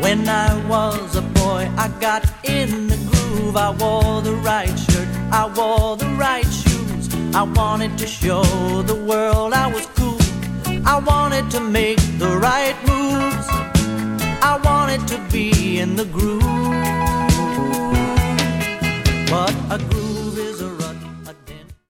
When I was a boy, I got in the groove. I wore the right shirt, I wore the right shoes. I wanted to show the world I was cool. I wanted to make the right moves. I wanted to be in the groove. But a groove is a